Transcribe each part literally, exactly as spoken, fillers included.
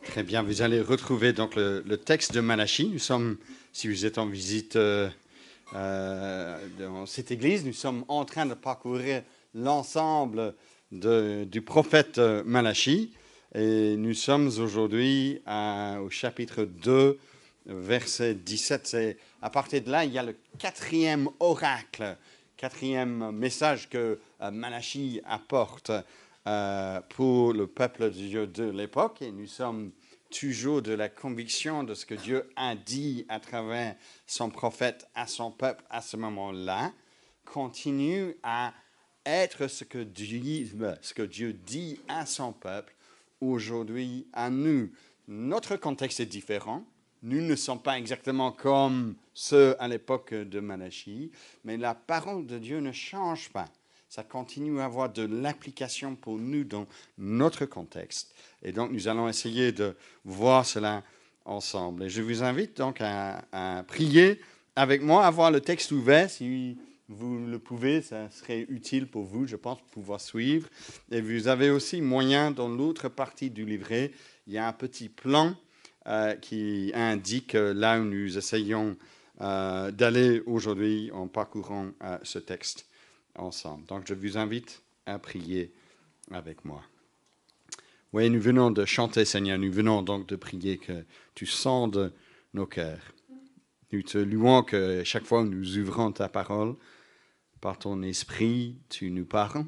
Très bien, vous allez retrouver donc le, le texte de Malachie. Nous sommes, si vous êtes en visite euh, euh, dans cette église, nous sommes en train de parcourir l'ensemble de, du prophète Malachie. Et nous sommes aujourd'hui à- au chapitre deux, verset dix-sept. C'est, à partir de là, il y a le quatrième oracle, quatrième message que euh, Malachie apporte euh, pour le peuple de Dieu de l'époque. Et nous sommes toujours de la conviction de ce que Dieu a dit à travers son prophète à son peuple à ce moment-là, continue à être ce que Dieu, ce que Dieu dit à son peuple aujourd'hui à nous. Notre contexte est différent. Nous ne sommes pas exactement comme ceux à l'époque de Malachie, mais la parole de Dieu ne change pas. Ça continue à avoir de l'application pour nous dans notre contexte. Et donc, nous allons essayer de voir cela ensemble. Et je vous invite donc à, à prier avec moi, à avoir le texte ouvert. Si vous le pouvez, ça serait utile pour vous, je pense, pour pouvoir suivre. Et vous avez aussi moyen, dans l'autre partie du livret, il y a un petit plan euh, qui indique là où nous essayons euh, d'aller aujourd'hui en parcourant euh, ce texte ensemble. Donc, je vous invite à prier avec moi. Oui, nous venons de chanter, Seigneur. Nous venons donc de prier que tu sondes nos cœurs. Nous te louons que chaque fois que nous ouvrons ta parole, par ton esprit, tu nous parles.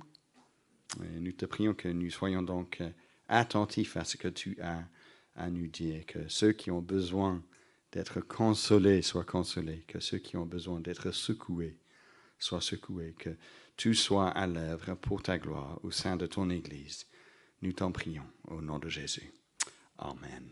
Et nous te prions que nous soyons donc attentifs à ce que tu as à nous dire, que ceux qui ont besoin d'être consolés soient consolés, que ceux qui ont besoin d'être secoués soient secoués, que tu sois à l'œuvre pour ta gloire au sein de ton Église. Nous t'en prions au nom de Jésus. Amen.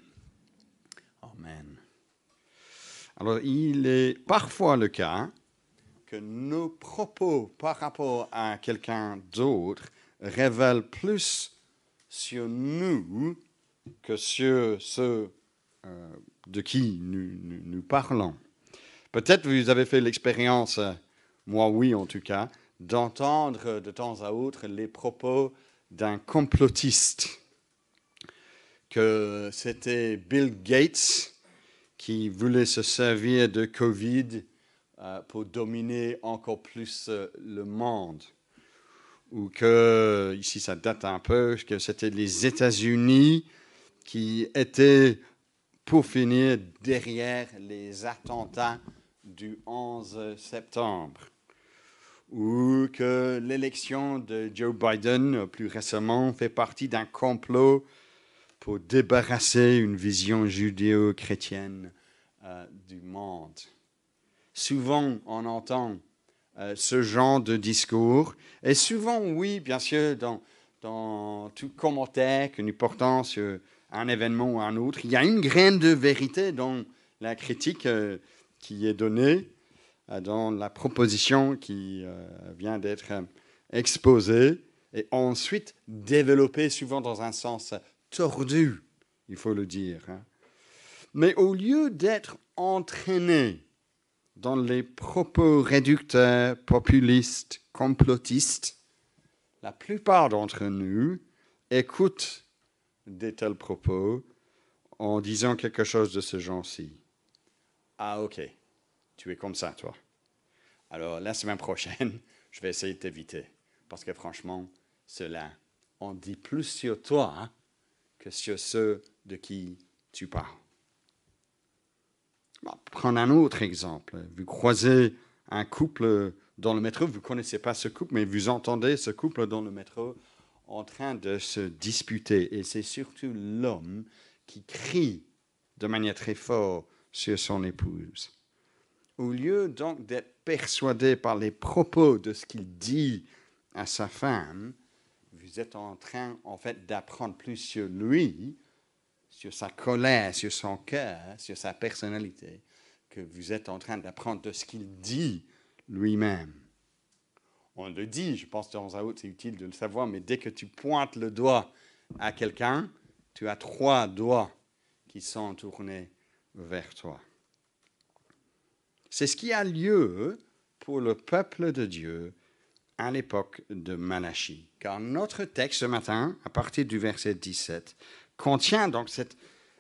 Amen. Alors, il est parfois le cas que nos propos par rapport à quelqu'un d'autre révèlent plus sur nous que sur ceux euh, de qui nous, nous, nous parlons. Peut-être vous avez fait l'expérience, euh, moi oui en tout cas, d'entendre de temps à autre les propos d'un complotiste, que c'était Bill Gates qui voulait se servir de Covid euh, pour dominer encore plus euh, le monde. Ou que, ici ça date un peu, que c'était les États-Unis qui étaient, pour finir, derrière les attentats du onze septembre. Ou que l'élection de Joe Biden, plus récemment, fait partie d'un complot pour débarrasser une vision judéo-chrétienne euh, du monde. Souvent, on entend euh, ce genre de discours, et souvent, oui, bien sûr, dans, dans tout commentaire que nous portons sur un événement ou un autre, il y a une graine de vérité dans la critique euh, qui est donnée, euh, dans la proposition qui euh, vient d'être euh, exposée, et ensuite développée souvent dans un sens tordu, il faut le dire. Hein. Mais au lieu d'être entraîné dans les propos réducteurs, populistes, complotistes, la plupart d'entre nous écoutent de tels propos en disant quelque chose de ce genre-ci. Ah, ok, tu es comme ça, toi. Alors, la semaine prochaine, je vais essayer de t'éviter. Parce que franchement, cela en dit plus sur toi hein, que sur ceux de qui tu parles. Bon, prendre un autre exemple. Vous croisez un couple dans le métro, vous ne connaissez pas ce couple, mais vous entendez ce couple dans le métro en train de se disputer. Et c'est surtout l'homme qui crie de manière très forte sur son épouse. Au lieu donc d'être persuadé par les propos de ce qu'il dit à sa femme, vous êtes en train, en fait, d'apprendre plus sur lui, sur sa colère, sur son cœur, sur sa personnalité, que vous êtes en train d'apprendre de ce qu'il dit lui-même. On le dit, je pense que de temps à autre, c'est utile de le savoir, mais dès que tu pointes le doigt à quelqu'un, tu as trois doigts qui sont tournés vers toi. C'est ce qui a lieu pour le peuple de Dieu à l'époque de Malachie. Car notre texte ce matin, à partir du verset dix-sept, contient donc cette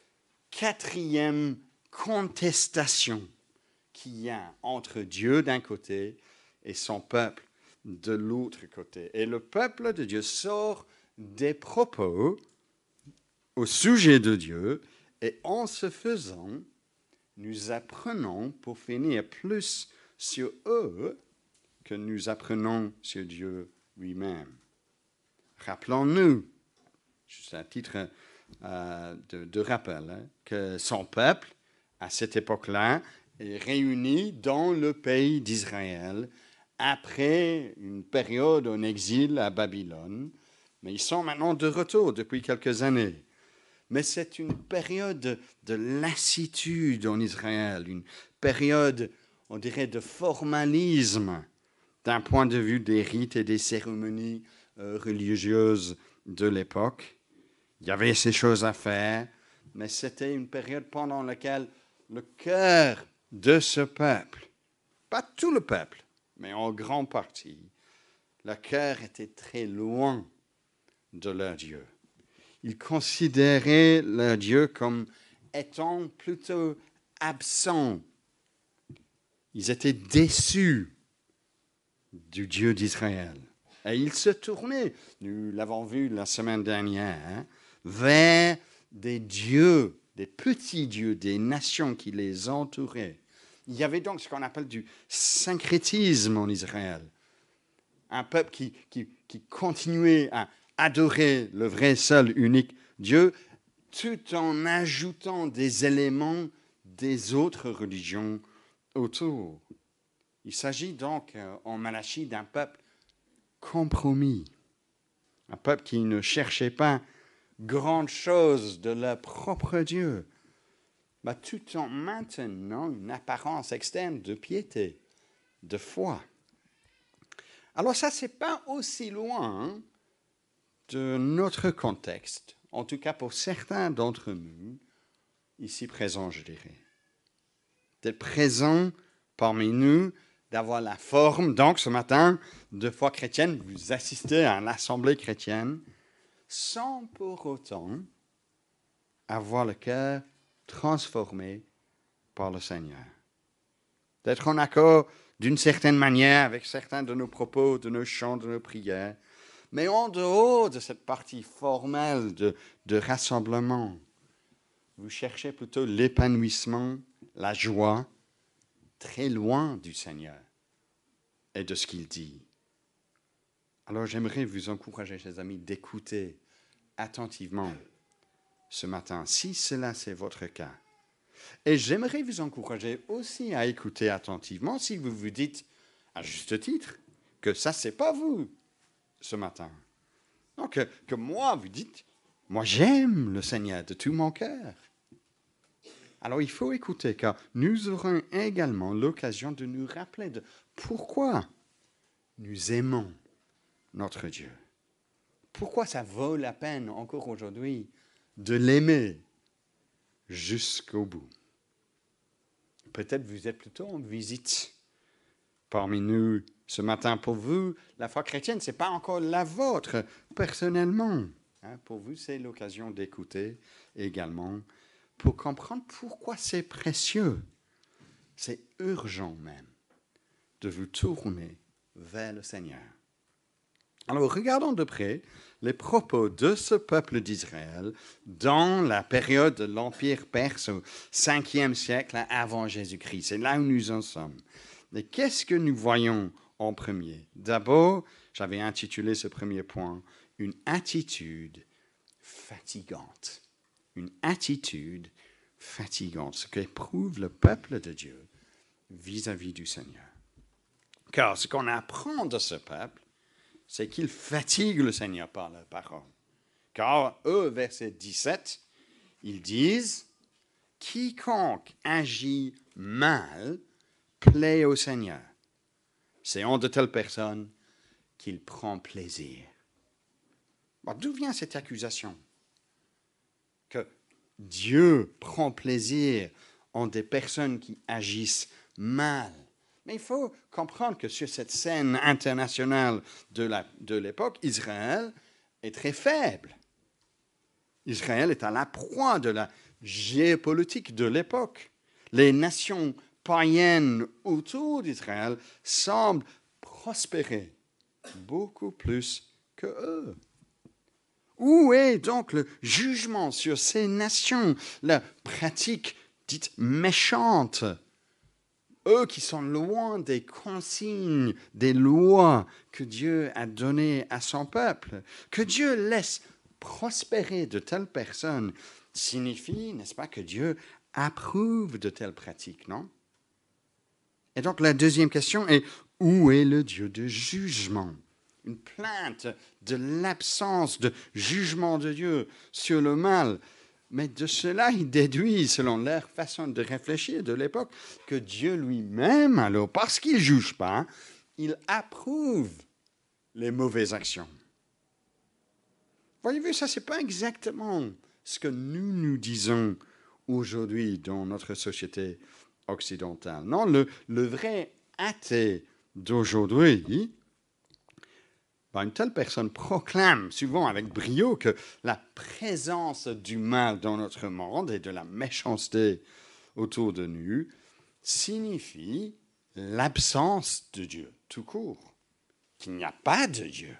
quatrième contestation qu'il y a entre Dieu d'un côté et son peuple de l'autre côté. Et le peuple de Dieu sort des propos au sujet de Dieu, et en ce faisant, nous apprenons pour finir plus sur eux que nous apprenons sur Dieu lui-même. Rappelons-nous, juste à titre euh, de, de rappel, hein, que son peuple, à cette époque-là, est réuni dans le pays d'Israël après une période en exil à Babylone, mais ils sont maintenant de retour depuis quelques années. Mais c'est une période de, de lassitude en Israël, une période, on dirait, de formalisme d'un point de vue des rites et des cérémonies euh, religieuses de l'époque. Il y avait ces choses à faire, mais c'était une période pendant laquelle le cœur de ce peuple, pas tout le peuple, mais en grande partie, le cœur était très loin de leur Dieu. Ils considéraient leur Dieu comme étant plutôt absent. Ils étaient déçus du Dieu d'Israël. Et ils se tournaient, nous l'avons vu la semaine dernière, hein, vers des dieux, des petits dieux, des nations qui les entouraient. Il y avait donc ce qu'on appelle du syncrétisme en Israël. Un peuple qui, qui, qui continuait à adorer le vrai, seul, unique Dieu, tout en ajoutant des éléments des autres religions autour. Il s'agit donc en Malachie d'un peuple compromis, un peuple qui ne cherchait pas grande chose de leur propre Dieu, mais tout en maintenant une apparence externe de piété, de foi. Alors ça, ce n'est pas aussi loin de notre contexte, en tout cas pour certains d'entre nous, ici présents, je dirais. D'être présents parmi nous, d'avoir la forme, donc ce matin, de foi chrétienne, vous assistez à une assemblée chrétienne, sans pour autant avoir le cœur transformé par le Seigneur. D'être en accord d'une certaine manière avec certains de nos propos, de nos chants, de nos prières, mais en dehors de cette partie formelle de, de rassemblement, vous cherchez plutôt l'épanouissement, la joie, très loin du Seigneur et de ce qu'il dit. Alors j'aimerais vous encourager, chers amis, d'écouter attentivement ce matin, si cela c'est votre cas. Et j'aimerais vous encourager aussi à écouter attentivement si vous vous dites, à juste titre, que ça, c'est pas vous ce matin. Donc, que, que moi, vous dites, moi, j'aime le Seigneur de tout mon cœur. Alors, il faut écouter, car nous aurons également l'occasion de nous rappeler de pourquoi nous aimons notre Dieu. Pourquoi ça vaut la peine, encore aujourd'hui, de l'aimer jusqu'au bout. Peut-être vous êtes plutôt en visite parmi nous ce matin. Pour vous, la foi chrétienne, ce n'est pas encore la vôtre personnellement. Hein, pour vous, c'est l'occasion d'écouter également pour comprendre pourquoi c'est précieux. C'est urgent même de vous tourner vers le Seigneur. Alors, regardons de près les propos de ce peuple d'Israël dans la période de l'Empire perse au cinquième siècle avant Jésus-Christ. C'est là où nous en sommes. Et qu'est-ce que nous voyons en premier? D'abord, j'avais intitulé ce premier point « Une attitude fatigante ». Une attitude fatigante, ce qu'éprouve le peuple de Dieu vis-à-vis du Seigneur. Car ce qu'on apprend de ce peuple, c'est qu'ils fatiguent le Seigneur par leur parole. Car eux, verset dix-sept, ils disent « Quiconque agit mal plaît au Seigneur. C'est en de telles personnes qu'il prend plaisir. » Bon, d'où vient cette accusation? Que Dieu prend plaisir en des personnes qui agissent mal. Mais il faut comprendre que sur cette scène internationale de, la, de l'époque, Israël est très faible. Israël est à la proie de la, géopolitique de l'époque. Les nations païennes autour d'Israël semblent prospérer beaucoup plus que eux. Où est donc le jugement sur ces nations, la pratique dite méchante? Eux qui sont loin des consignes, des lois que Dieu a données à son peuple, que Dieu laisse prospérer de telles personnes, signifie, n'est-ce pas, que Dieu approuve de telles pratiques, non? Et donc la deuxième question est, où est le Dieu de jugement? Une plainte de l'absence de jugement de Dieu sur le mal. Mais de cela, il déduit, selon leur façon de réfléchir de l'époque, que Dieu lui-même, alors, parce qu'il ne juge pas, il approuve les mauvaises actions. Voyez-vous, ça, ce n'est pas exactement ce que nous nous disons aujourd'hui dans notre société occidentale. Non, le, le vrai athée d'aujourd'hui, ben, une telle personne proclame souvent avec brio que la présence du mal dans notre monde et de la méchanceté autour de nous signifie l'absence de Dieu, tout court, qu'il n'y a pas de Dieu.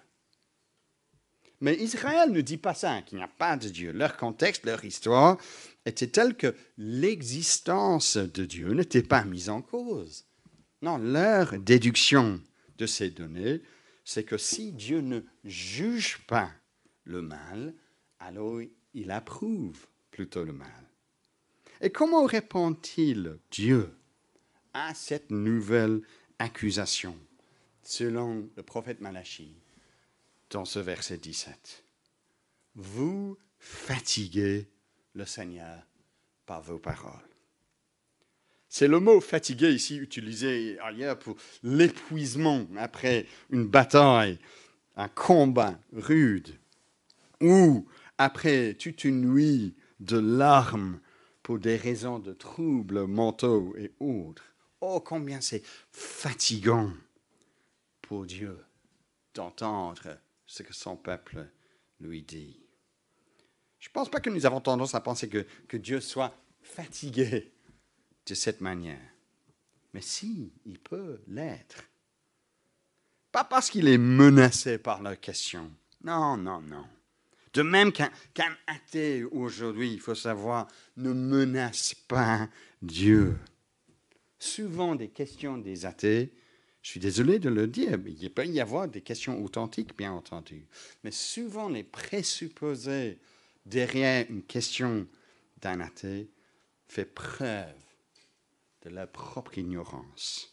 Mais Israël ne dit pas ça, qu'il n'y a pas de Dieu. Leur contexte, leur histoire était tel que l'existence de Dieu n'était pas mise en cause. Non, leur déduction de ces données, c'est que si Dieu ne juge pas le mal, alors il approuve plutôt le mal. Et comment répond-il Dieu à cette nouvelle accusation, selon le prophète Malachie, dans ce verset dix-sept? Vous fatiguez le Seigneur par vos paroles. C'est le mot fatigué ici utilisé ailleurs pour l'épuisement après une bataille, un combat rude, ou après toute une nuit de larmes pour des raisons de troubles mentaux et autres. Oh, combien c'est fatigant pour Dieu d'entendre ce que son peuple lui dit. Je ne pense pas que nous avons tendance à penser que, que Dieu soit fatigué de cette manière. Mais si, il peut l'être. Pas parce qu'il est menacé par leurs questions. Non, non, non. De même qu'un, qu'un athée aujourd'hui, il faut savoir, ne menace pas Dieu. Souvent, des questions des athées, je suis désolé de le dire, mais il peut y avoir des questions authentiques, bien entendu. Mais souvent, les présupposés derrière une question d'un athée fait preuve de leur propre ignorance.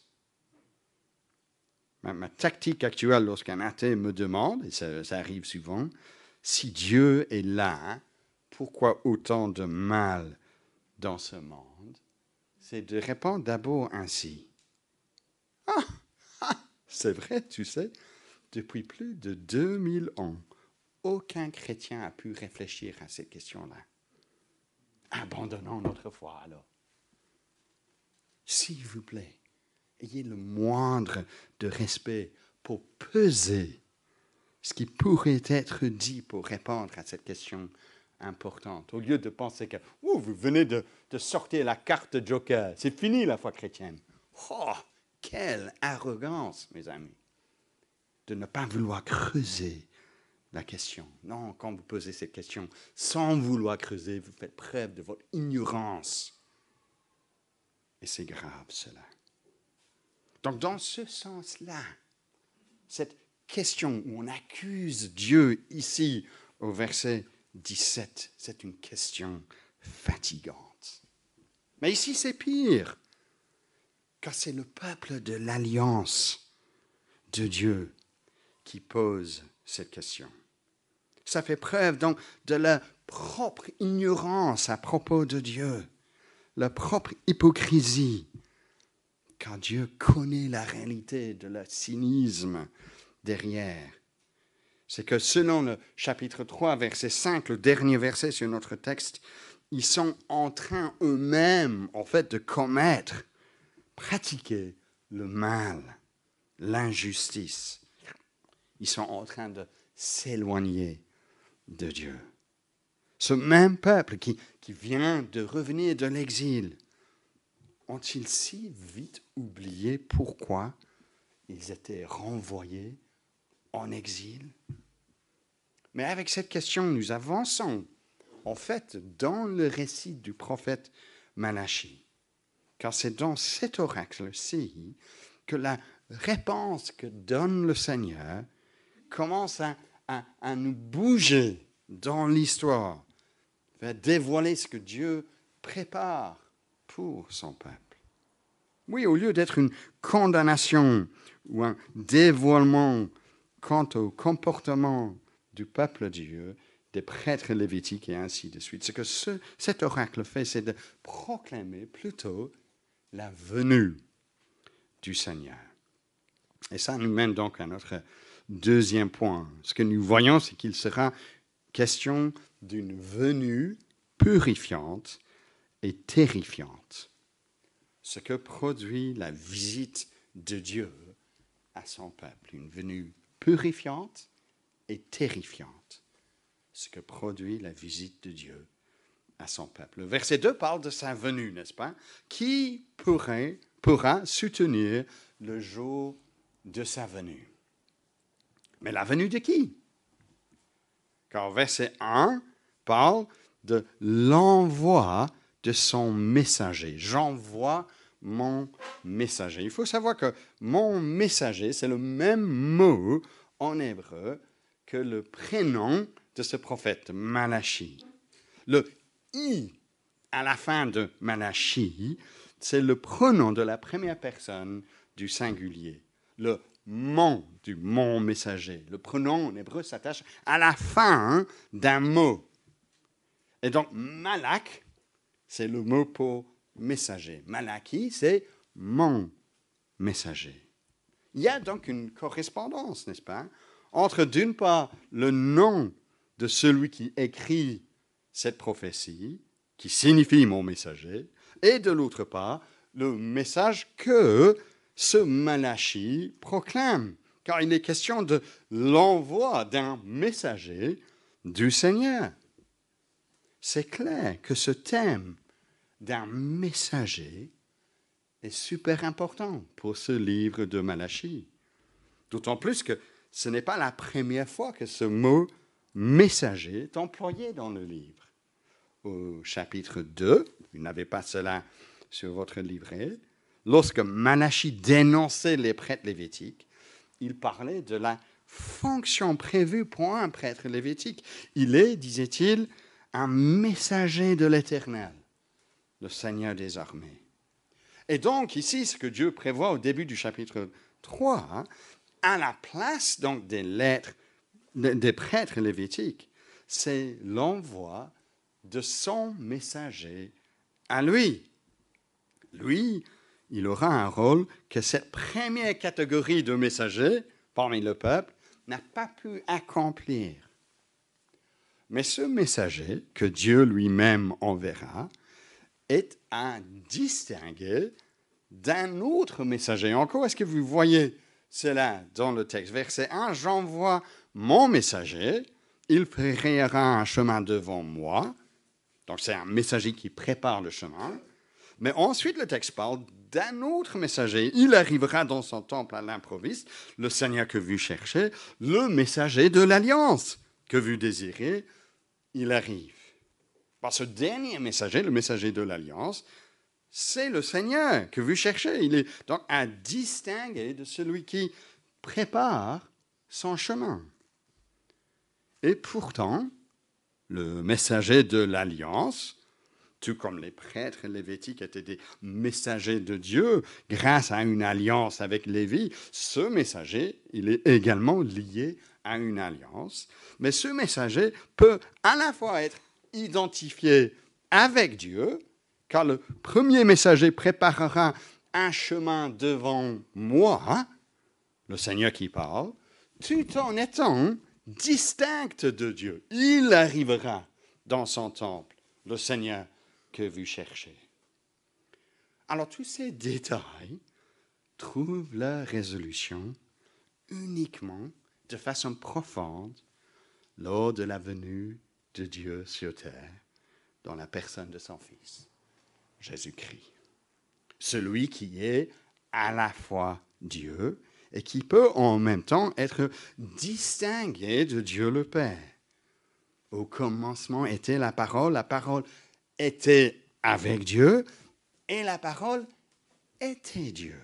Ma, ma tactique actuelle, lorsqu'un athée me demande, et ça, ça arrive souvent, si Dieu est là, pourquoi autant de mal dans ce monde, c'est de répondre d'abord ainsi. Ah, ah, c'est vrai, tu sais, depuis plus de deux mille ans, aucun chrétien n'a pu réfléchir à cette question-là. Abandonnons notre foi alors. S'il vous plaît, ayez le moindre de respect pour peser ce qui pourrait être dit pour répondre à cette question importante. Au lieu de penser que oh, vous venez de, de sortir la carte Joker, c'est fini la foi chrétienne. Oh, quelle arrogance, mes amis, de ne pas vouloir creuser la question. Non, quand vous posez cette question sans vouloir creuser, vous faites preuve de votre ignorance. Et c'est grave, cela. Donc, dans ce sens-là, cette question où on accuse Dieu ici, au verset dix-sept, c'est une question fatigante. Mais ici, c'est pire, car c'est le peuple de l'alliance de Dieu qui pose cette question. Ça fait preuve donc de leur propre ignorance à propos de Dieu, leur propre hypocrisie, car Dieu connaît la réalité de leur cynisme derrière. C'est que selon le chapitre trois, verset cinq, le dernier verset sur notre texte, ils sont en train eux-mêmes, en fait, de commettre, pratiquer le mal, l'injustice. Ils sont en train de s'éloigner de Dieu. Ce même peuple qui, qui vient de revenir de l'exil, ont-ils si vite oublié pourquoi ils étaient renvoyés en exil? Mais avec cette question, nous avançons en fait dans le récit du prophète Malachie. Car c'est dans cet oracle-ci que la réponse que donne le Seigneur commence à, à, à nous bouger dans l'histoire, va dévoiler ce que Dieu prépare pour son peuple. Oui, au lieu d'être une condamnation ou un dévoilement quant au comportement du peuple de Dieu, des prêtres lévitiques et ainsi de suite, ce que ce, cet oracle fait, c'est de proclamer plutôt la venue du Seigneur. Et ça nous mène donc à notre deuxième point. Ce que nous voyons, c'est qu'il sera question d'une venue purifiante et terrifiante. Ce que produit la visite de Dieu à son peuple. Une venue purifiante et terrifiante. Ce que produit la visite de Dieu à son peuple. Le verset deux parle de sa venue, n'est-ce pas? Qui pourrait, pourra soutenir le jour de sa venue? Mais la venue de qui? Car verset un parle de l'envoi de son messager. J'envoie mon messager. Il faut savoir que mon messager, c'est le même mot en hébreu que le prénom de ce prophète, Malachie. Le « i » à la fin de Malachie, c'est le pronom de la première personne du singulier. Le « mon » du « mon messager. Le pronom en hébreu s'attache à la fin d'un mot. Et donc, Malak, c'est le mot pour messager. Malachi, c'est mon messager. Il y a donc une correspondance, n'est-ce pas, entre d'une part le nom de celui qui écrit cette prophétie, qui signifie mon messager, et de l'autre part, le message que ce Malachie proclame, car il est question de l'envoi d'un messager du Seigneur. C'est clair que ce thème d'un messager est super important pour ce livre de Malachie. D'autant plus que ce n'est pas la première fois que ce mot messager est employé dans le livre. Au chapitre deux, vous n'avez pas cela sur votre livret, lorsque Malachie dénonçait les prêtres lévitiques, il parlait de la fonction prévue pour un prêtre lévitique. Il est, disait-il, un messager de l'Éternel, le Seigneur des armées. Et donc, ici, ce que Dieu prévoit au début du chapitre trois, hein, à la place donc des lettres, des prêtres lévitiques, c'est l'envoi de son messager à lui. Lui, il aura un rôle que cette première catégorie de messagers parmi le peuple n'a pas pu accomplir. Mais ce messager que Dieu lui-même enverra est à distinguer d'un autre messager. Encore, est-ce que vous voyez cela dans le texte? Verset un, j'envoie mon messager, il frayera un chemin devant moi. Donc c'est un messager qui prépare le chemin. Mais ensuite, le texte parle d'un autre messager. Il arrivera dans son temple à l'improviste, le Seigneur que vous cherchez, le messager de l'alliance que vous désirez, il arrive. Par ce dernier messager, le messager de l'alliance, c'est le Seigneur que vous cherchez. Il est donc à distinguer de celui qui prépare son chemin. Et pourtant, le messager de l'alliance, tout comme les prêtres lévitiques étaient des messagers de Dieu grâce à une alliance avec Lévi, ce messager, il est également lié à une alliance. Mais ce messager peut à la fois être identifié avec Dieu, car le premier messager préparera un chemin devant moi, le Seigneur qui parle, tout en étant distinct de Dieu. Il arrivera dans son temple, le Seigneur que vous cherchez. Alors tous ces détails trouvent leur résolution uniquement de façon profonde lors de la venue de Dieu sur terre dans la personne de son Fils, Jésus-Christ. Celui qui est à la fois Dieu et qui peut en même temps être distingué de Dieu le Père. Au commencement était la parole, la parole était avec Dieu et la parole était Dieu.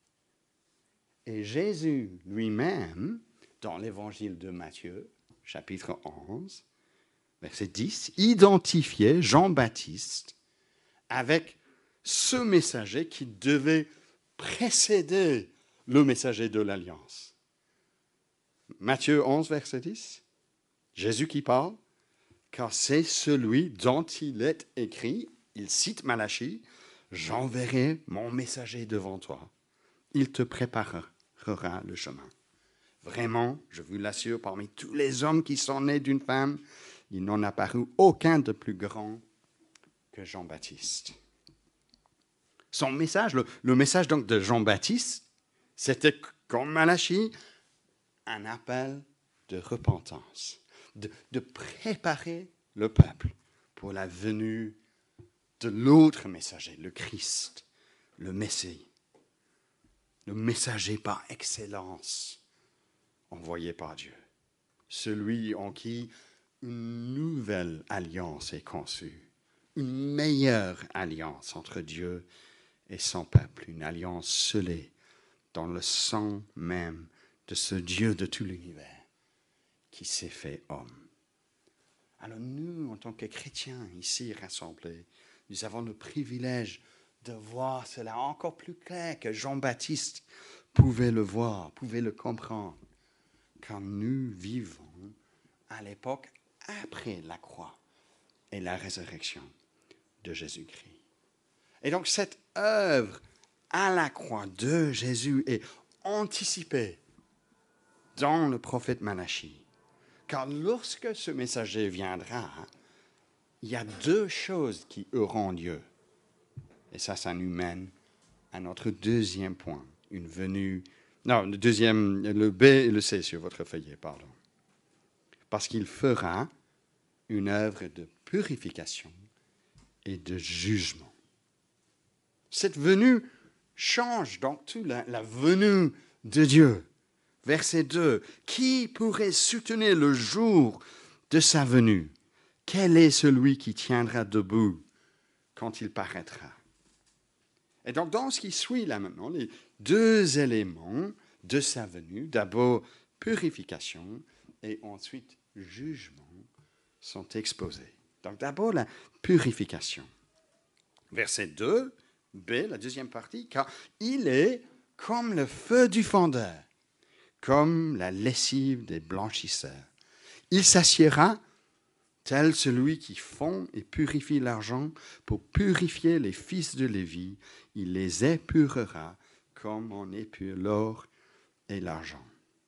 Et Jésus lui-même, dans l'évangile de Matthieu, chapitre onze, verset dix, identifiait Jean-Baptiste avec ce messager qui devait précéder le messager de l'Alliance. Matthieu onze, verset dix, Jésus qui parle, car c'est celui dont il est écrit, il cite Malachie, « J'enverrai mon messager devant toi, il te préparera le chemin. » Vraiment, je vous l'assure, parmi tous les hommes qui sont nés d'une femme, il n'en a paru aucun de plus grand que Jean-Baptiste. Son message, le, le message donc de Jean-Baptiste, c'était comme Malachie, un appel de repentance, de, de préparer le peuple pour la venue de l'autre messager, le Christ, le Messie, le messager par excellence envoyé par Dieu, celui en qui une nouvelle alliance est conçue, une meilleure alliance entre Dieu et son peuple, une alliance scellée dans le sang même de ce Dieu de tout l'univers qui s'est fait homme. Alors nous, en tant que chrétiens ici rassemblés, nous avons le privilège de voir cela encore plus clair que Jean-Baptiste pouvait le voir, pouvait le comprendre, car nous vivons à l'époque après la croix et la résurrection de Jésus-Christ. Et donc cette œuvre à la croix de Jésus est anticipée dans le prophète Malachie. Car lorsque ce messager viendra, il y a deux choses qui auront lieu. Et ça, ça nous mène à notre deuxième point, une venue... Non, le deuxième, le B et le C sur votre feuillet, pardon. Parce qu'il fera une œuvre de purification et de jugement. Cette venue change donc tout la, la venue de Dieu. Verset deux. Qui pourrait soutenir le jour de sa venue? Quel est celui qui tiendra debout quand il paraîtra? Et donc, dans ce qui suit là maintenant, les deux éléments de sa venue, d'abord purification et ensuite jugement, sont exposés. Donc, d'abord la purification. Verset deux, B, la deuxième partie, car il est comme le feu du fondeur, comme la lessive des blanchisseurs. Il s'assiera tel celui qui fond et purifie l'argent pour purifier les fils de Lévi. Il les épurera comme on épure l'or et l'argent.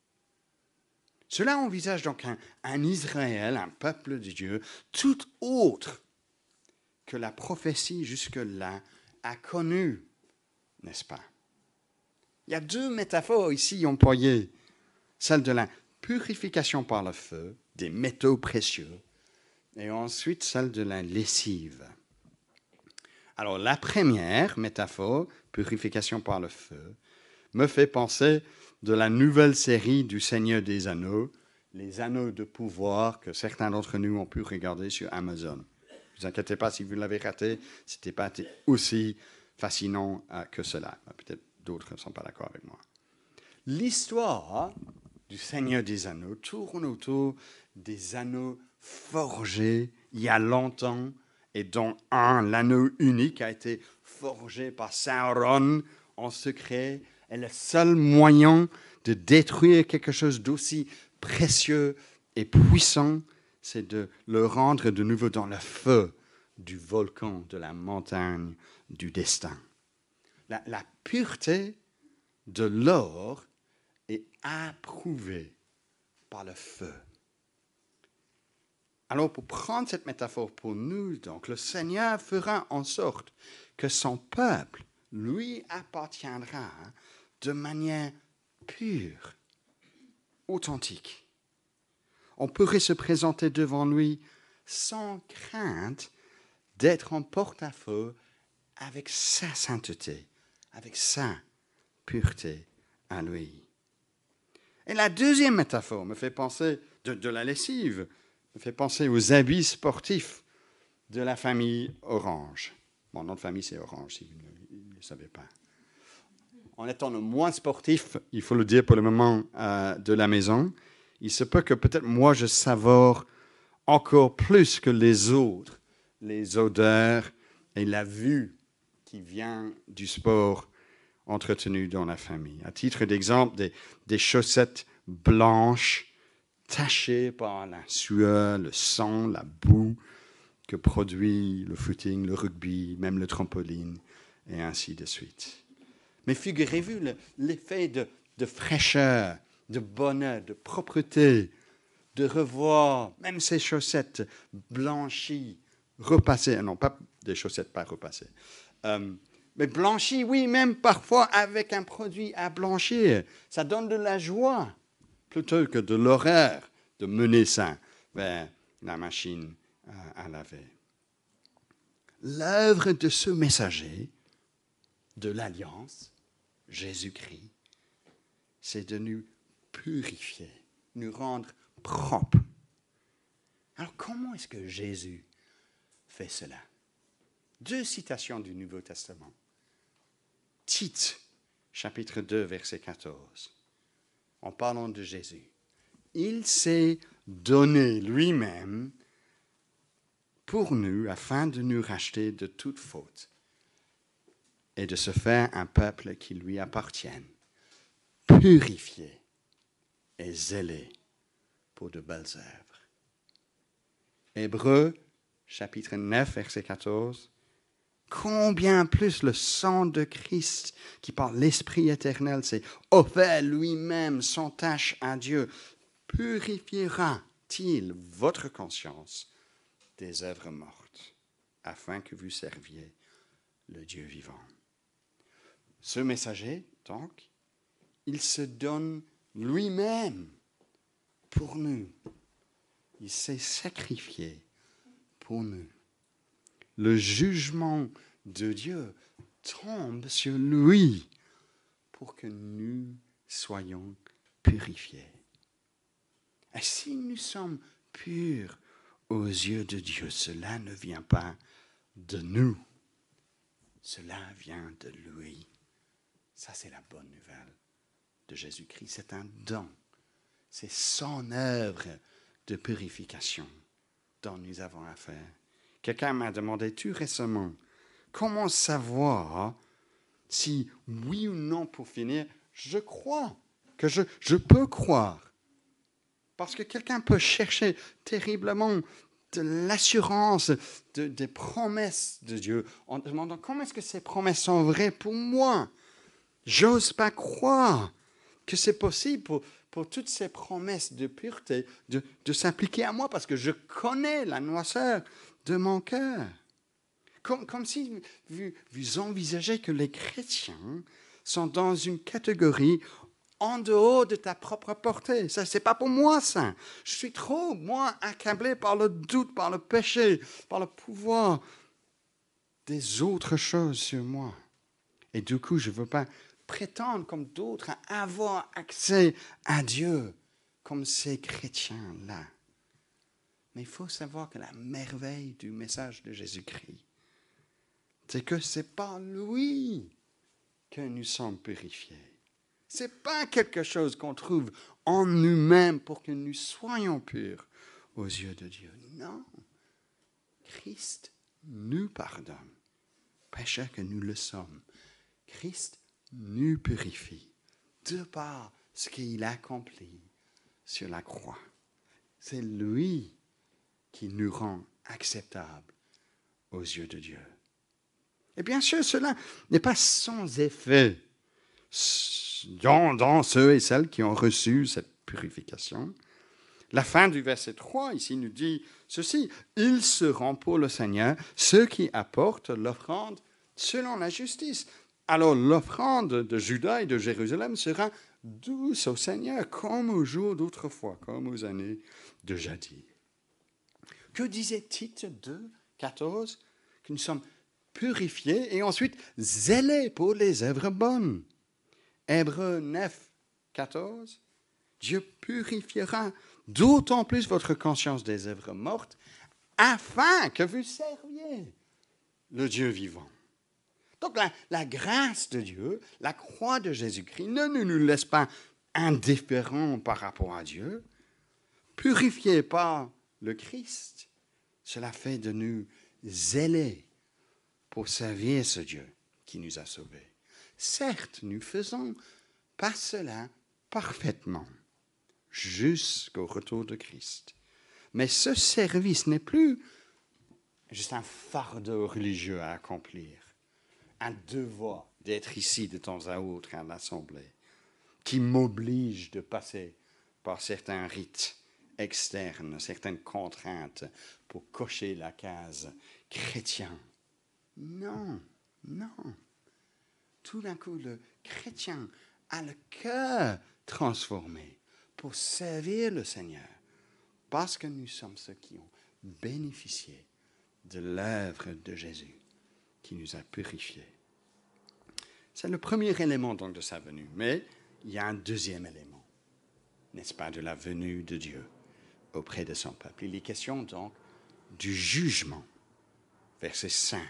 Cela envisage donc un, un Israël, un peuple de Dieu, tout autre que la prophétie jusque-là a connu, n'est-ce pas? Il y a deux métaphores ici employées. Celle de la purification par le feu, des métaux précieux, et ensuite celle de la lessive. Alors la première métaphore, purification par le feu, me fait penser de la nouvelle série du Seigneur des Anneaux, les Anneaux de pouvoir que certains d'entre nous ont pu regarder sur Amazon. Ne vous inquiétez pas si vous l'avez raté, ce n'était pas aussi fascinant que cela. Peut-être d'autres ne sont pas d'accord avec moi. L'histoire du Seigneur des Anneaux tourne autour des anneaux forgés il y a longtemps et dont un, l'anneau unique, a été forgé par Sauron en secret, est le seul moyen de détruire quelque chose d'aussi précieux et puissant, c'est de le rendre de nouveau dans le feu du volcan, de la montagne du destin. La, la pureté de l'or est approuvée par le feu. Alors, pour prendre cette métaphore pour nous, donc, le Seigneur fera en sorte que son peuple lui appartiendra de manière pure, authentique. On pourrait se présenter devant lui sans crainte d'être en porte-à-faux avec sa sainteté, avec sa pureté à lui. Et la deuxième métaphore me fait penser de, de la lessive, me fait penser aux habits sportifs de la famille Orange. Mon nom de famille, c'est Orange, si vous ne le savez pas. En étant le moins sportif, il faut le dire pour le moment, euh, de la maison, il se peut que peut-être moi, je savore encore plus que les autres les odeurs et la vue qui vient du sport entretenu dans la famille. À titre d'exemple, des, des chaussettes blanches tachées par la sueur, le sang, la boue que produit le footing, le rugby, même le trampoline, et ainsi de suite. Mais figurez-vous le, l'effet de, de fraîcheur, de bonheur, de propreté, de revoir même ces chaussettes blanchies, repassées, non pas des chaussettes pas repassées, euh, mais blanchies, oui, même parfois avec un produit à blanchir. Ça donne de la joie plutôt que de l'horreur de mener ça vers la machine à, à laver. L'œuvre de ce messager de l'Alliance, Jésus-Christ, c'est de nous purifier, nous rendre propres. Alors comment est-ce que Jésus fait cela? Deux citations du Nouveau Testament. Tite, chapitre deux, verset quatorze. En parlant de Jésus, il s'est donné lui-même pour nous afin de nous racheter de toute faute et de se faire un peuple qui lui appartienne, purifié et zélé pour de belles œuvres. Hébreux, chapitre neuf, verset quatorze. Combien plus le sang de Christ, qui par l'Esprit éternel s'est offert lui-même sans tache à Dieu, purifiera-t-il votre conscience des œuvres mortes, afin que vous serviez le Dieu vivant. Ce messager, donc, il se donne lui-même pour nous. Il s'est sacrifié pour nous. Le jugement de Dieu tombe sur lui pour que nous soyons purifiés. Et si nous sommes purs aux yeux de Dieu, cela ne vient pas de nous. Cela vient de lui. Ça, c'est la bonne nouvelle de Jésus-Christ. C'est un don. C'est son œuvre de purification dont nous avons affaire. Quelqu'un m'a demandé tout récemment, comment savoir si, oui ou non, pour finir, je crois, que je, je peux croire. Parce que quelqu'un peut chercher terriblement de l'assurance, de, des promesses de Dieu, en demandant comment est-ce que ces promesses sont vraies pour moi. J'ose pas croire que c'est possible pour, pour toutes ces promesses de pureté de, de s'appliquer à moi, parce que je connais la noirceur de mon cœur. Comme, comme si vous, vous envisagez que les chrétiens sont dans une catégorie en dehors de ta propre portée. Ça, c'est pas pour moi, ça. Je suis trop, moi, accablé par le doute, par le péché, par le pouvoir des autres choses sur moi. Et du coup, je ne veux pas prétendre, comme d'autres, à avoir accès à Dieu, comme ces chrétiens-là. Mais il faut savoir que la merveille du message de Jésus-Christ, c'est que ce n'est pas lui que nous sommes purifiés. Ce n'est pas quelque chose qu'on trouve en nous-mêmes pour que nous soyons purs aux yeux de Dieu. Non. Christ nous pardonne, pécheurs que nous le sommes. Christ nous purifie de par ce qu'il a accompli sur la croix. C'est lui qui nous rend acceptables aux yeux de Dieu. Et bien sûr, cela n'est pas sans effet dans, dans ceux et celles qui ont reçu cette purification. La fin du verset trois, ici, nous dit ceci. « Ils seront pour le Seigneur ceux qui apportent l'offrande selon la justice. » Alors l'offrande de Juda et de Jérusalem sera douce au Seigneur, comme au jour d'autrefois, comme aux années de jadis. Que disait Tite deux, quatorze? Que nous sommes purifiés et ensuite zélés pour les œuvres bonnes. Hébreux neuf, quatorze. Dieu purifiera d'autant plus votre conscience des œuvres mortes afin que vous serviez le Dieu vivant. Donc la, la grâce de Dieu, la croix de Jésus-Christ ne nous, nous laisse pas indifférents par rapport à Dieu. Purifiés par le Christ, cela fait de nous zélés pour servir ce Dieu qui nous a sauvés. Certes, nous faisons pas cela parfaitement jusqu'au retour de Christ. Mais ce service n'est plus juste un fardeau religieux à accomplir, un devoir d'être ici de temps à autre à l'Assemblée, qui m'oblige de passer par certains rites externes, certaines contraintes pour cocher la case chrétien. Non, non. Tout d'un coup, le chrétien a le cœur transformé pour servir le Seigneur, parce que nous sommes ceux qui ont bénéficié de l'œuvre de Jésus, qui nous a purifiés. C'est le premier élément donc de sa venue, mais il y a un deuxième élément, n'est-ce pas, de la venue de Dieu auprès de son peuple. Il est question donc du jugement. Verset cinq.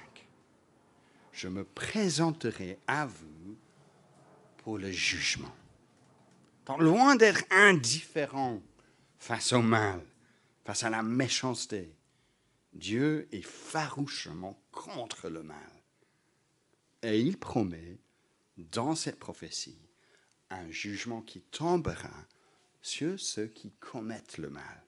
Je me présenterai à vous pour le jugement. Donc, loin d'être indifférent face au mal, face à la méchanceté, Dieu est farouchement contre le mal. Et il promet, dans cette prophétie, un jugement qui tombera sur ceux qui commettent le mal.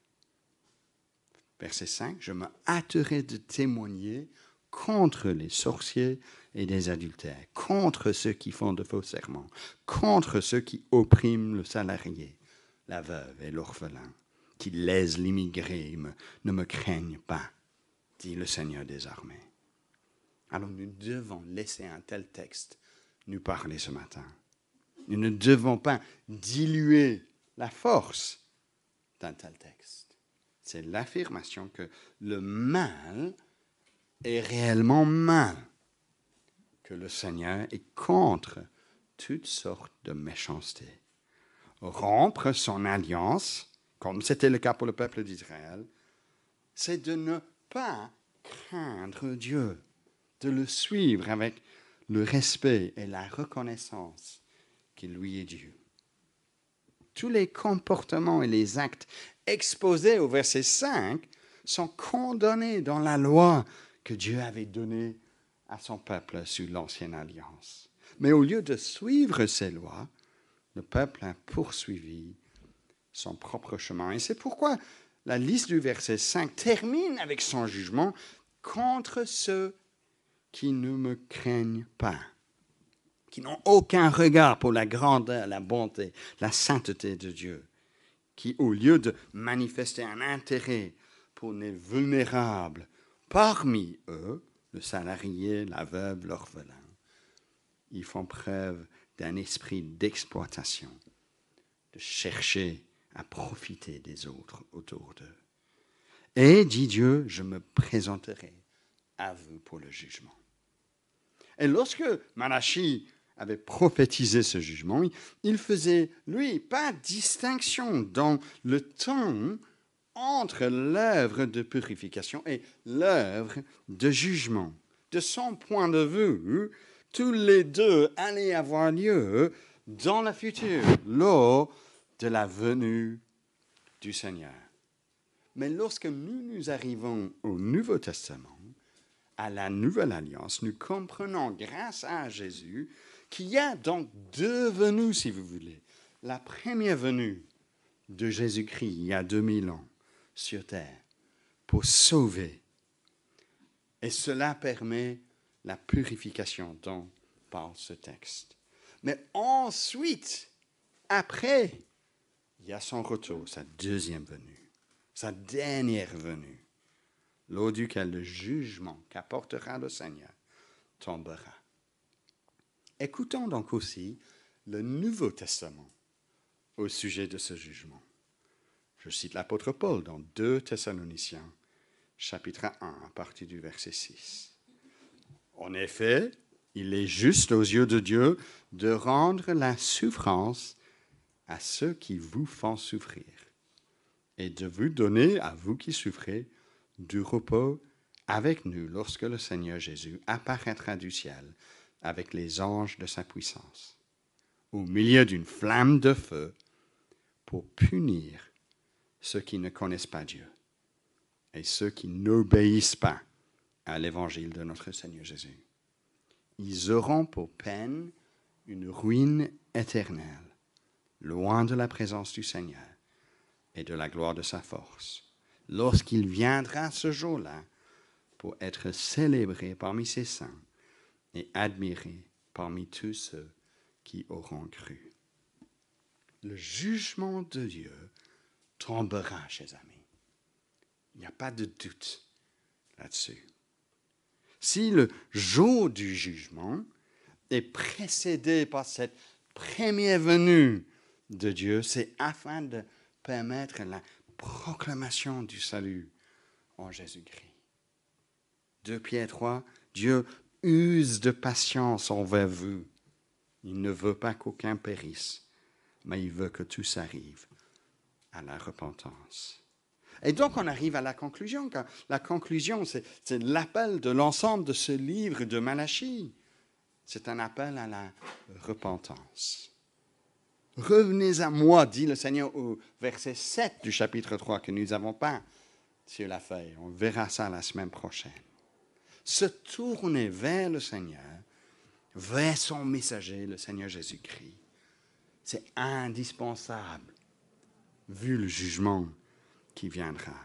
Verset cinq, je me hâterai de témoigner contre les sorciers et les adultères, contre ceux qui font de faux serments, contre ceux qui oppriment le salarié, la veuve et l'orphelin, qui lèsent l'immigré et me, ne me craignent pas, dit le Seigneur des armées. Alors nous devons laisser un tel texte nous parler ce matin. Nous ne devons pas diluer la force d'un tel texte. C'est l'affirmation que le mal est réellement mal, que le Seigneur est contre toutes sortes de méchanceté. Rompre son alliance, comme c'était le cas pour le peuple d'Israël, c'est de ne pas craindre Dieu, de le suivre avec le respect et la reconnaissance qu'il lui est dû. Tous les comportements et les actes exposés au verset cinq sont condamnés dans la loi que Dieu avait donnée à son peuple sous l'ancienne alliance. Mais au lieu de suivre ces lois, le peuple a poursuivi son propre chemin. Et c'est pourquoi la liste du verset cinq termine avec son jugement contre ceux qui ne me craignent pas, qui n'ont aucun regard pour la grandeur, la bonté, la sainteté de Dieu, qui, au lieu de manifester un intérêt pour les vulnérables parmi eux, le salarié, la veuve, l'orphelin, ils font preuve d'un esprit d'exploitation, de chercher à profiter des autres autour d'eux. Et, dit Dieu, je me présenterai à vous pour le jugement. Et lorsque Malachie avait prophétisé ce jugement, il faisait, lui, pas distinction dans le temps entre l'œuvre de purification et l'œuvre de jugement. De son point de vue, tous les deux allaient avoir lieu dans le futur, lors de la venue du Seigneur. Mais lorsque nous, nous arrivons au Nouveau Testament, à la Nouvelle Alliance, nous comprenons, grâce à Jésus, qu'il y a donc deux venues, si vous voulez. La première venue de Jésus-Christ, il y a deux mille ans, sur terre, pour sauver. Et cela permet la purification dont parle ce texte. Mais ensuite, après, il y a son retour, sa deuxième venue, sa dernière venue, lors duquel le jugement qu'apportera le Seigneur tombera. Écoutons donc aussi le Nouveau Testament au sujet de ce jugement. Je cite l'apôtre Paul dans deux Thessaloniciens, chapitre un, à partir du verset six. En effet, il est juste aux yeux de Dieu de rendre la souffrance à ceux qui vous font souffrir et de vous donner, à vous qui souffrez, du repos avec nous lorsque le Seigneur Jésus apparaîtra du ciel avec les anges de sa puissance, au milieu d'une flamme de feu pour punir ceux qui ne connaissent pas Dieu et ceux qui n'obéissent pas à l'évangile de notre Seigneur Jésus. Ils auront pour peine une ruine éternelle, loin de la présence du Seigneur et de la gloire de sa force, lorsqu'il viendra ce jour-là pour être célébré parmi ses saints et admiré parmi tous ceux qui auront cru. Le jugement de Dieu tombera, chers amis. Il n'y a pas de doute là-dessus. Si le jour du jugement est précédé par cette première venue de Dieu, c'est afin de permettre la proclamation du salut en Jésus-Christ. deux Pierre trois, Dieu use de patience envers vous. Il ne veut pas qu'aucun périsse, mais il veut que tous arrivent à la repentance. Et donc on arrive à la conclusion, car la conclusion, c'est, c'est l'appel de l'ensemble de ce livre de Malachie. C'est un appel à la repentance. Revenez à moi, dit le Seigneur au verset sept du chapitre trois, que nous n'avons pas sur la feuille. On verra ça la semaine prochaine. Se tourner vers le Seigneur, vers son messager, le Seigneur Jésus-Christ, c'est indispensable, vu le jugement qui viendra.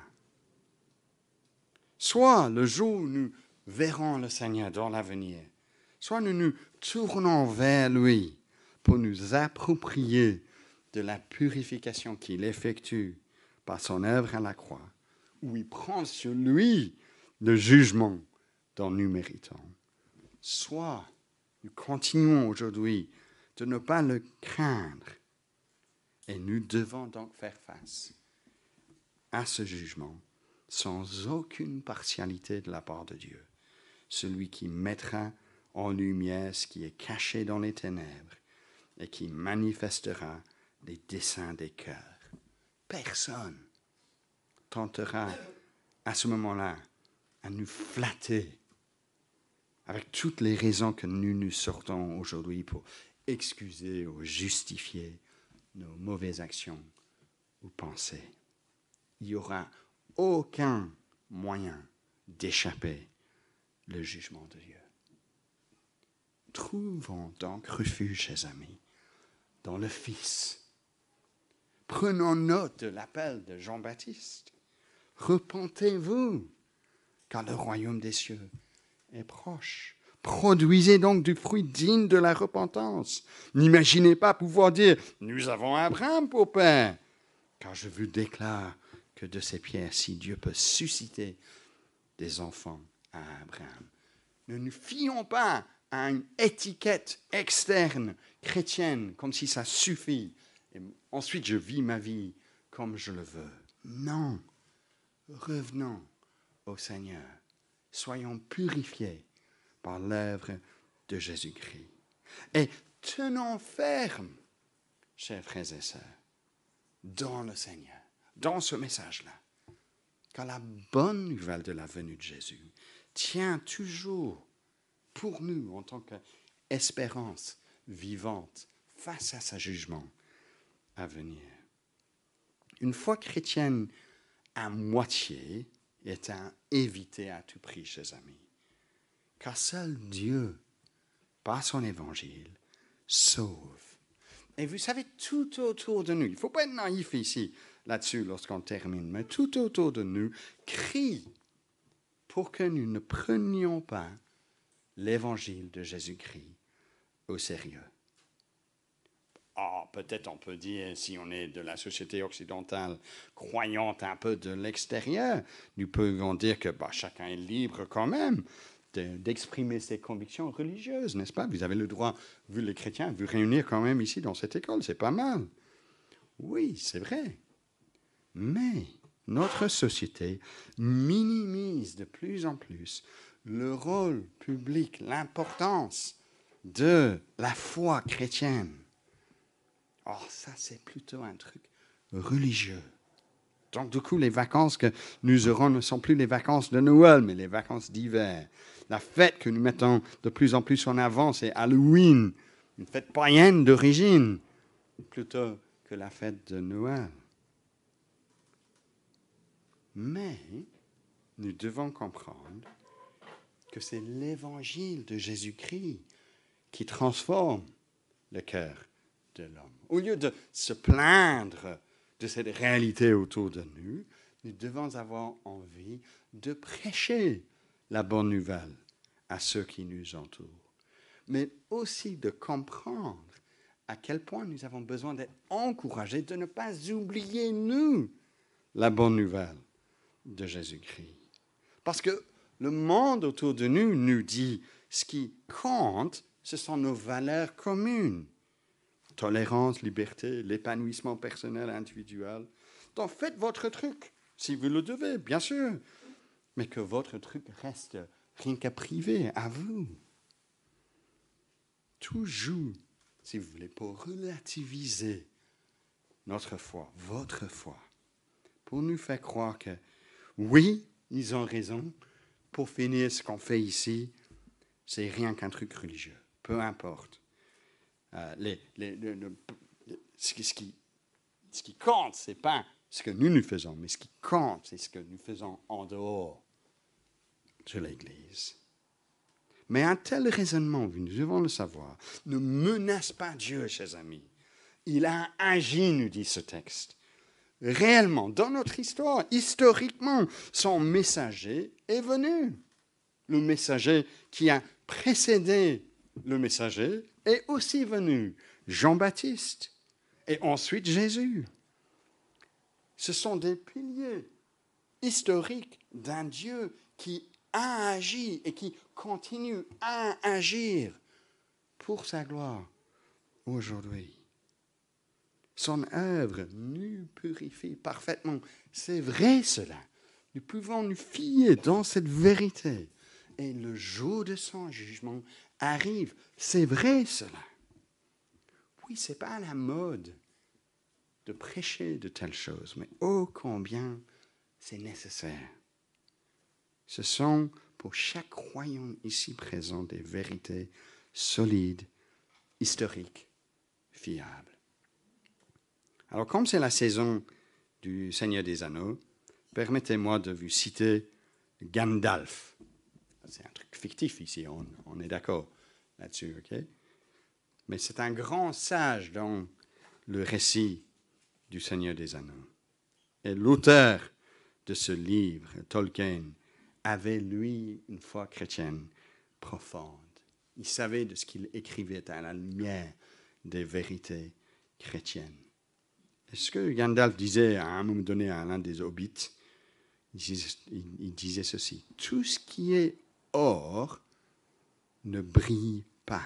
Soit le jour où nous verrons le Seigneur dans l'avenir, soit nous nous tournons vers lui pour nous approprier de la purification qu'il effectue par son œuvre à la croix, où il prend sur lui le jugement dont nous méritons. Soit nous continuons aujourd'hui de ne pas le craindre et nous devons donc faire face à ce jugement sans aucune partialité de la part de Dieu, celui qui mettra en lumière ce qui est caché dans les ténèbres et qui manifestera les desseins des cœurs. Personne tentera à ce moment-là à nous flatter avec toutes les raisons que nous nous sortons aujourd'hui pour excuser ou justifier nos mauvaises actions ou pensées. Il n'y aura aucun moyen d'échapper le jugement de Dieu. Trouvons donc refuge, chers amis, dans le Fils. Prenons note de l'appel de Jean-Baptiste. Repentez-vous, car le royaume des cieux est proche. Produisez donc du fruit digne de la repentance. N'imaginez pas pouvoir dire « Nous avons Abraham pour père », car je vous déclare que de ces pierres, si Dieu peut susciter des enfants à Abraham. Ne nous fions pas à une étiquette externe chrétienne, comme si ça suffit. Et ensuite, je vis ma vie comme je le veux. Non. Revenons au Seigneur. Soyons purifiés par l'œuvre de Jésus-Christ. Et tenons ferme, chers frères et sœurs, dans le Seigneur, dans ce message-là. Car la bonne nouvelle de la venue de Jésus tient toujours pour nous en tant qu'espérance vivante face à ce jugement à venir. Une foi chrétienne à moitié est à éviter à tout prix, chers amis. Car seul Dieu, par son évangile, sauve. Et vous savez, tout autour de nous, il ne faut pas être naïf ici, là-dessus, lorsqu'on termine, mais tout autour de nous, crie pour que nous ne prenions pas l'évangile de Jésus-Christ au sérieux. Oh, peut-être on peut dire, si on est de la société occidentale croyante un peu de l'extérieur, nous pouvons dire que bah, chacun est libre quand même de, d'exprimer ses convictions religieuses, n'est-ce pas? Vous avez le droit, vu les chrétiens, de vous réunir quand même ici dans cette école, c'est pas mal. Oui, c'est vrai. Mais notre société minimise de plus en plus le rôle public, l'importance de la foi chrétienne. Oh, ça, c'est plutôt un truc religieux. Donc, du coup, les vacances que nous aurons ne sont plus les vacances de Noël, mais les vacances d'hiver. La fête que nous mettons de plus en plus en avant, c'est Halloween, une fête païenne d'origine, plutôt que la fête de Noël. Mais nous devons comprendre que c'est l'évangile de Jésus-Christ qui transforme le cœur de l'homme. Au lieu de se plaindre de cette réalité autour de nous, nous devons avoir envie de prêcher la bonne nouvelle à ceux qui nous entourent, mais aussi de comprendre à quel point nous avons besoin d'être encouragés, de ne pas oublier, nous, la bonne nouvelle de Jésus-Christ. Parce que le monde autour de nous nous dit ce qui compte, ce sont nos valeurs communes. Tolérance, liberté, l'épanouissement personnel, individuel. Donc faites votre truc, si vous le devez, bien sûr. Mais que votre truc reste rien qu'à privé, à vous. Tout joue, si vous voulez, pour relativiser notre foi, votre foi. Pour nous faire croire que, oui, ils ont raison. Pour finir, ce qu'on fait ici, c'est rien qu'un truc religieux. Peu importe. Euh, les, les, le, le, ce, qui, ce, qui, ce qui compte, ce n'est pas ce que nous nous faisons, mais ce qui compte, c'est ce que nous faisons en dehors de l'Église. Mais un tel raisonnement, nous devons le savoir, ne menace pas Dieu, chers amis. Il a agi, nous dit ce texte. Réellement, dans notre histoire, historiquement, son messager est venu. Le messager qui a précédé le messager est aussi venu, Jean-Baptiste, et ensuite Jésus. Ce sont des piliers historiques d'un Dieu qui a agi et qui continue à agir pour sa gloire aujourd'hui. Son œuvre nous purifie parfaitement. C'est vrai cela. Nous pouvons nous fier dans cette vérité. Et le jour de son jugement arrive. C'est vrai cela. Oui, ce n'est pas à la mode de prêcher de telles choses, mais ô combien c'est nécessaire. Ce sont pour chaque croyant ici présent des vérités solides, historiques, fiables. Alors, comme c'est la saison du Seigneur des Anneaux, permettez-moi de vous citer Gandalf. C'est un truc fictif ici, on, on est d'accord là-dessus, ok? Mais c'est un grand sage dans le récit du Seigneur des Anneaux. Et l'auteur de ce livre, Tolkien, avait, lui, une foi chrétienne profonde. Il savait de ce qu'il écrivait à la lumière des vérités chrétiennes. Et ce que Gandalf disait à un moment donné à l'un des hobbits, il disait, il disait ceci: tout ce qui est or ne brille pas.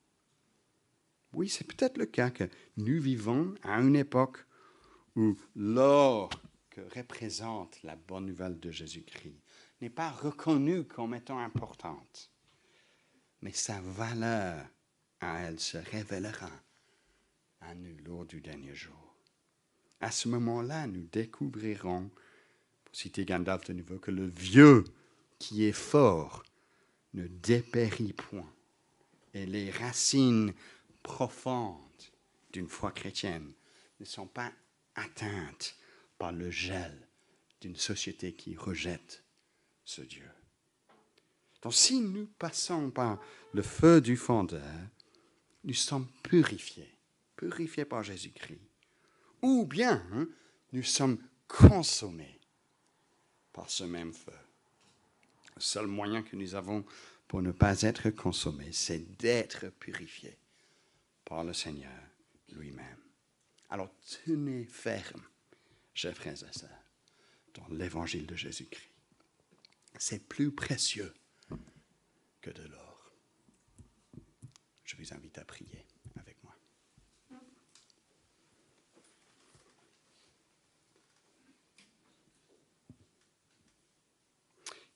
Oui, c'est peut-être le cas que nous vivons à une époque où l'or que représente la bonne nouvelle de Jésus-Christ n'est pas reconnu comme étant importante. Mais sa valeur à elle se révélera à nous lors du dernier jour. À ce moment-là, nous découvrirons, pour citer Gandalf de nouveau, que le vieux qui est fort ne dépérit point. Et les racines profondes d'une foi chrétienne ne sont pas atteintes par le gel d'une société qui rejette ce Dieu. Donc si nous passons par le feu du fondeur, nous sommes purifiés, purifiés par Jésus-Christ. Ou bien hein, nous sommes consommés par ce même feu. Le seul moyen que nous avons pour ne pas être consommés, c'est d'être purifiés par le Seigneur lui-même. Alors tenez ferme, chers frères et sœurs, dans l'évangile de Jésus-Christ. C'est plus précieux que de l'or. Je vous invite à prier avec moi.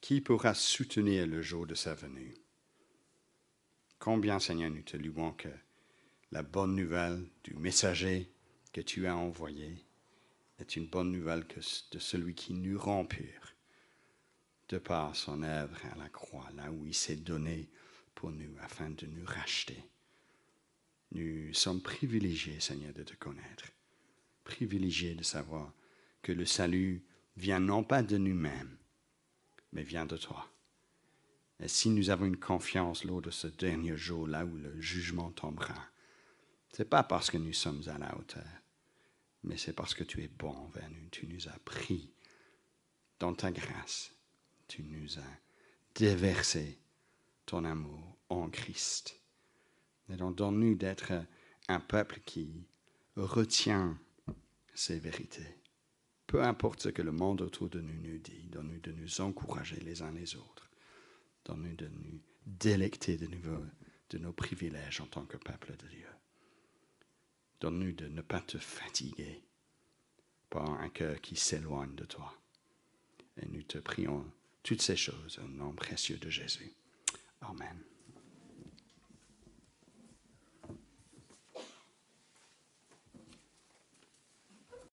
qui pourra soutenir le jour de sa venue? Combien, Seigneur, nous te louons que la bonne nouvelle du messager que tu as envoyé est une bonne nouvelle que de celui qui nous rend purs de par son œuvre à la croix, là où il s'est donné pour nous afin de nous racheter. Nous sommes privilégiés, Seigneur, de te connaître, privilégiés de savoir que le salut vient non pas de nous-mêmes, mais vient de toi. Et si nous avons une confiance lors de ce dernier jour, là où le jugement tombera, ce n'est pas parce que nous sommes à la hauteur, mais c'est parce que tu es bon envers nous. Tu nous as pris dans ta grâce. Tu nous as déversé ton amour en Christ. Et donc, donne-nous d'être un peuple qui retient ces vérités. Peu importe ce que le monde autour de nous nous dit, donne-nous de nous encourager les uns les autres. Donne-nous de nous délecter de nouveau de nos privilèges en tant que peuple de Dieu. Donne-nous de ne pas te fatiguer par un cœur qui s'éloigne de toi. Et nous te prions toutes ces choses au nom précieux de Jésus. Amen.